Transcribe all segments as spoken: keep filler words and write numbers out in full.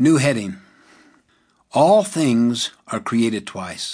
New heading. All things are created twice.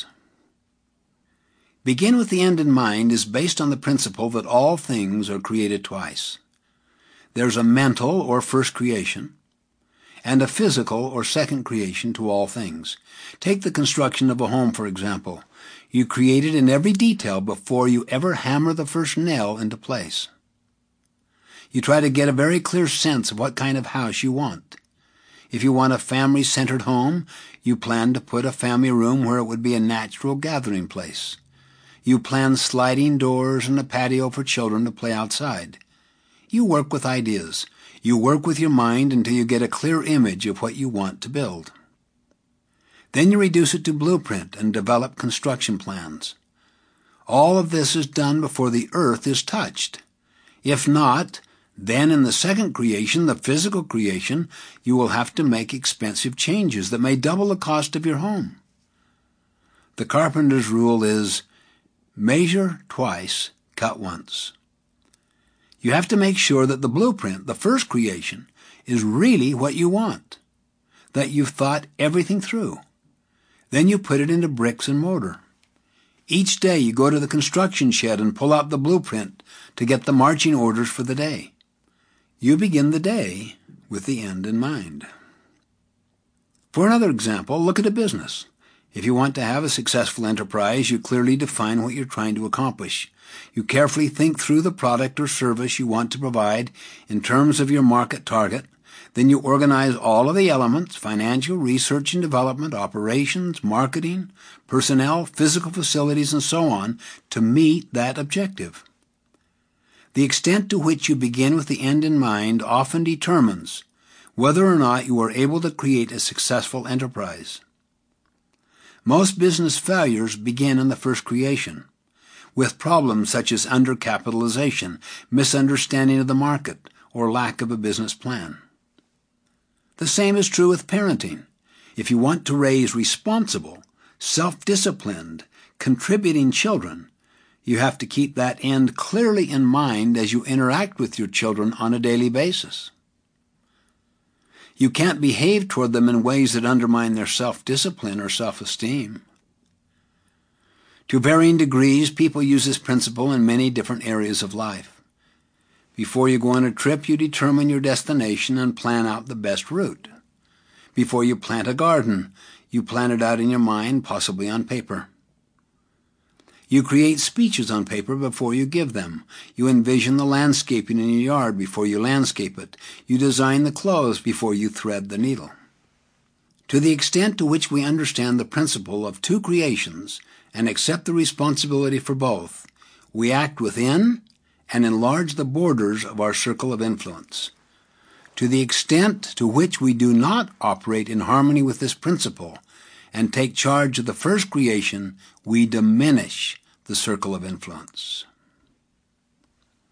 Begin with the end in mind is based on the principle that all things are created twice. There's a mental or first creation, and a physical or second creation to all things. Take the construction of a home, for example. You create it in every detail before you ever hammer the first nail into place. You try to get a very clear sense of what kind of house you want. If you want a family-centered home, you plan to put a family room where it would be a natural gathering place. You plan sliding doors and a patio for children to play outside. You work with ideas. You work with your mind until you get a clear image of what you want to build. Then you reduce it to blueprint and develop construction plans. All of this is done before the earth is touched. If not, then in the second creation, the physical creation, you will have to make expensive changes that may double the cost of your home. The carpenter's rule is, measure twice, cut once. You have to make sure that the blueprint, the first creation, is really what you want, that you've thought everything through. Then you put it into bricks and mortar. Each day you go to the construction shed and pull out the blueprint to get the marching orders for the day. You begin the day with the end in mind. For another example, look at a business. If you want to have a successful enterprise, you clearly define what you're trying to accomplish. You carefully think through the product or service you want to provide in terms of your market target. Then you organize all of the elements, financial, research and development, operations, marketing, personnel, physical facilities, and so on to meet that objective. The extent to which you begin with the end in mind often determines whether or not you are able to create a successful enterprise. Most business failures begin in the first creation, with problems such as undercapitalization, misunderstanding of the market, or lack of a business plan. The same is true with parenting. If you want to raise responsible, self-disciplined, contributing children, you have to keep that end clearly in mind as you interact with your children on a daily basis. You can't behave toward them in ways that undermine their self-discipline or self-esteem. To varying degrees, people use this principle in many different areas of life. Before you go on a trip, you determine your destination and plan out the best route. Before you plant a garden, you plan it out in your mind, possibly on paper. You create speeches on paper before you give them. You envision the landscaping in your yard before you landscape it. You design the clothes before you thread the needle. To the extent to which we understand the principle of two creations and accept the responsibility for both, we act within and enlarge the borders of our circle of influence. To the extent to which we do not operate in harmony with this principle and take charge of the first creation, we diminish the circle of influence.